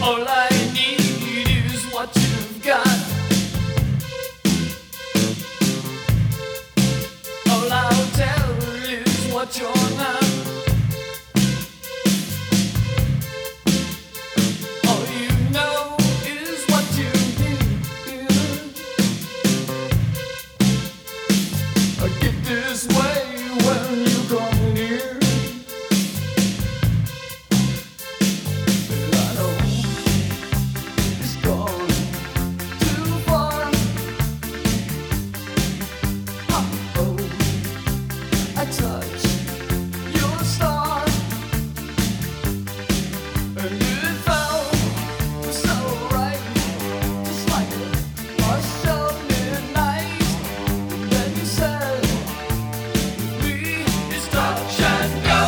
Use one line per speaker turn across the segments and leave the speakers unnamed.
All I need is what you've got. All I'll tell is what you're not. All you know is what you need. I get this way when you come near. And I know it's gone too far. Oh, I touch your star, and it felt so right, just like a shot midnight. And then you said, "We is touch and go."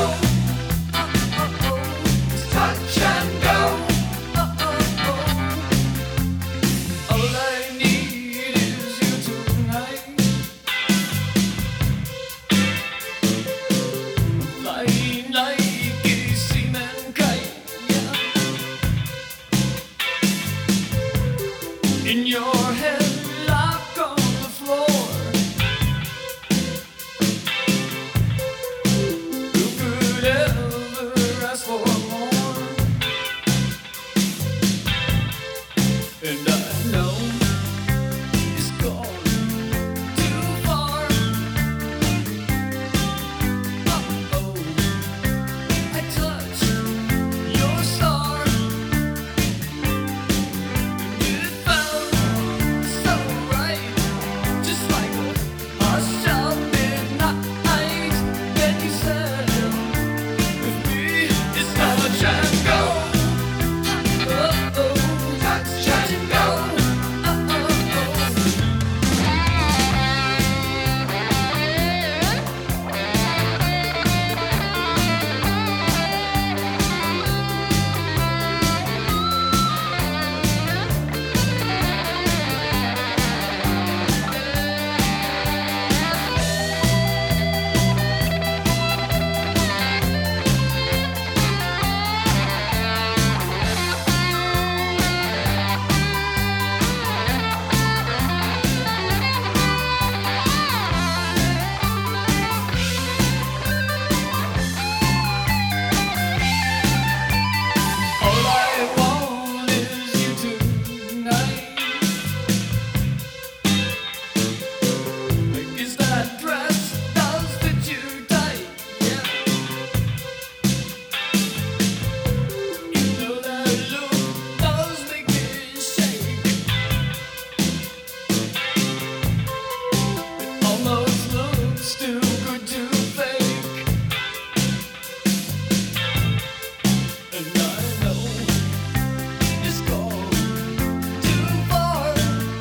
It's touch and go. All I need is you tonight. Flying like a seaman kite, yeah. In your head, locked on the floor. Who could ever ask for more? And I know it's gone too far. Oh, I touch your star, and it felt so right, just like a shot midnight. Then you said, "With me, it's touch and go." Touch and go. All I want is you tonight. I guess that dress does fit you tight, yeah. You know that look does make me shake. It almost looks too good to fake. And I know it's gone too far.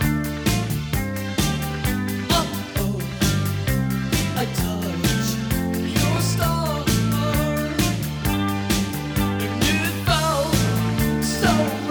Oh, I touch your star, and it felt so